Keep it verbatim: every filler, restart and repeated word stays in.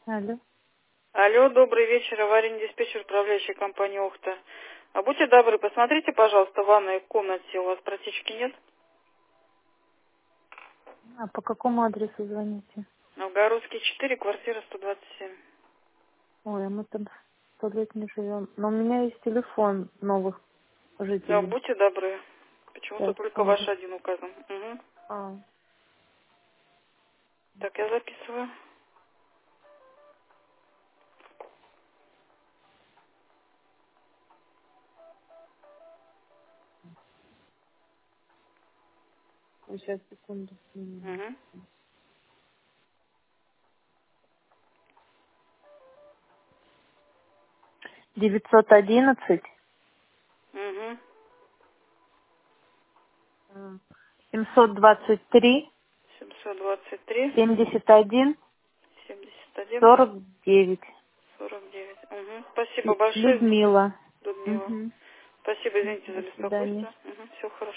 Алло. Алло, добрый вечер, аварийный диспетчер, управляющая компания «Охта». А будьте добры, посмотрите, пожалуйста, в ванной комнате у вас протечки нет? А по какому адресу звоните? Новгородский четыре, квартира сто двадцать семь. Ой, а мы там сто лет не живем. Но у меня есть телефон новых Да, жителей. будьте добры. Почему-то Сейчас, только ваш секунду. один указан. Угу. А, Так, я записываю. сейчас, секунду. Угу. девятьсот одиннадцать Угу. м, семьсот двадцать три семьсот двадцать три, семьдесят один семьдесят один, сорок девять. сорок девять. Угу. Спасибо Лю- большое, извините, Людмила. Людмила. Угу. Спасибо, извините за До свидания. беспокойство. Угу. Все хорошо.